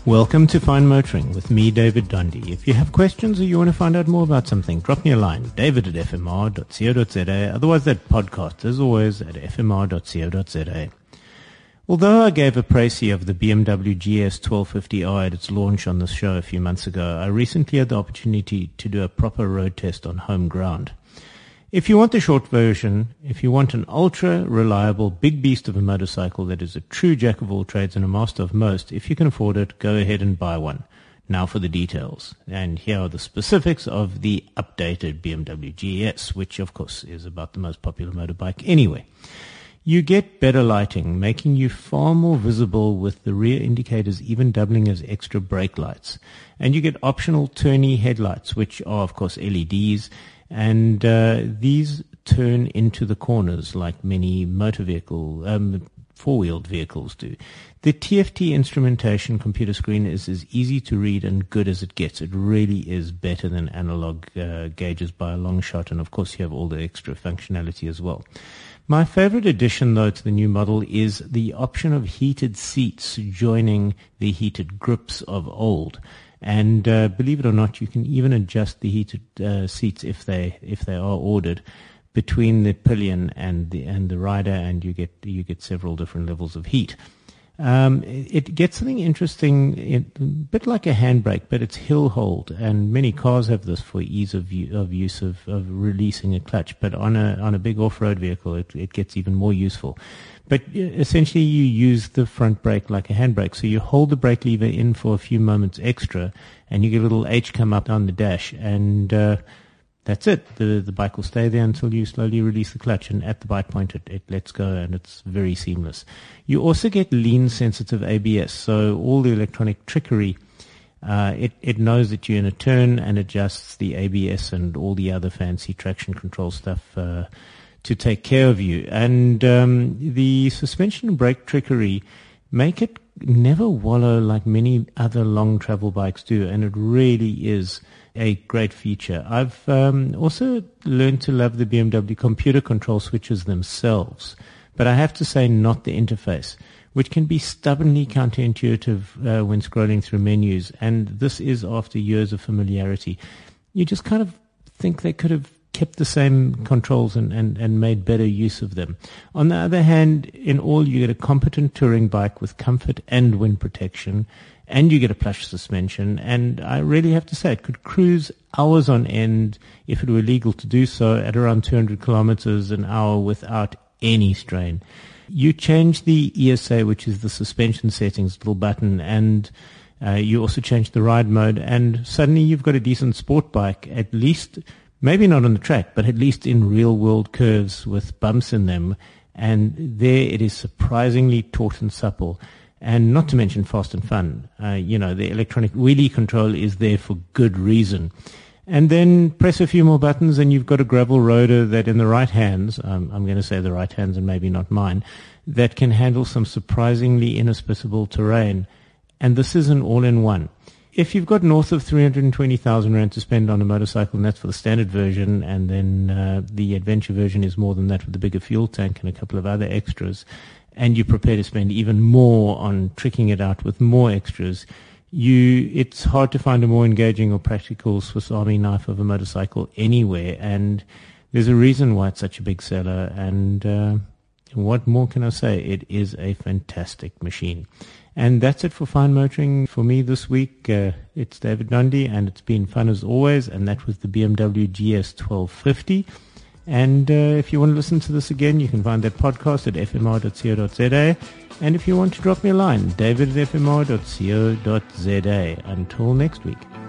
Welcome to Fine Motoring with me, David Dundee. If you have questions or you want to find out more about something, drop me a line, david@fmr.co.za. Otherwise, that podcast, as always, at fmr.co.za. Although I gave a précis of the BMW GS 1250i at its launch on this show a few months ago, I recently had the opportunity to do a proper road test on home ground. If you want the short version, if you want an ultra-reliable big beast of a motorcycle that is a true jack of all trades and a master of most, if you can afford it, go ahead and buy one. Now for the details. And here are the specifics of the updated BMW GS, which of course is about the most popular motorbike anyway. You get better lighting, making you far more visible with the rear indicators even doubling as extra brake lights. And you get optional turny headlights, which are of course LEDs, and these turn into the corners like many motor vehicle, four-wheeled vehicles do. The TFT instrumentation computer screen is as easy to read and good as it gets. It really is better than analog gauges by a long shot, and of course you have all the extra functionality as well. My favorite addition, though, to the new model is the option of heated seats joining the heated grips of old. And believe it or not, you can even adjust the heated seats if they are ordered between the pillion and the rider, and you get several different levels of heat. It gets something interesting, a bit like a handbrake, but it's hill hold, and many cars have this for ease of use of releasing a clutch. But on a big off-road vehicle, it gets even more useful. But essentially, you use the front brake like a handbrake. So you hold the brake lever in for a few moments extra, and you get a little H come up on the dash, and that's it. The bike will stay there until you slowly release the clutch, and at the bite point, it lets go, and it's very seamless. You also get lean-sensitive ABS, so all the electronic trickery, it knows that you're in a turn and adjusts the ABS and all the other fancy traction control stuff to take care of you. And the suspension and brake trickery make it never wallow like many other long travel bikes do, and it really is a great feature. I've also learned to love the BMW computer control switches themselves, but I have to say not the interface, which can be stubbornly counterintuitive when scrolling through menus, and this is after years of familiarity. You just kind of think they could have kept the same controls and made better use of them. On the other hand, in all, you get a competent touring bike with comfort and wind protection, and you get a plush suspension, and I really have to say it could cruise hours on end if it were legal to do so at around 200 kilometers an hour without any strain. You change the ESA, which is the suspension settings little button, and you also change the ride mode, and suddenly you've got a decent sport bike, at least. Maybe not on the track, but at least in real-world curves with bumps in them. And there it is surprisingly taut and supple. And not to mention fast and fun. The electronic wheelie control is there for good reason. And then press a few more buttons and you've got a gravel roader that in the right hands, I'm going to say the right hands and maybe not mine, that can handle some surprisingly inhospitable terrain. And this is an all-in-one. If you've got north of 320,000 Rand to spend on a motorcycle, and that's for the standard version, and then the adventure version is more than that with the bigger fuel tank and a couple of other extras, and you're prepared to spend even more on tricking it out with more extras, it's hard to find a more engaging or practical Swiss Army knife of a motorcycle anywhere, and there's a reason why it's such a big seller, and what more can I say? It is a fantastic machine. And that's it for Fine Motoring for me this week. It's David Dundee, and it's been fun as always, and that was the BMW GS 1250. And if you want to listen to this again, you can find that podcast at fmr.co.za. And if you want to drop me a line, david@fmr.co.za. Until next week.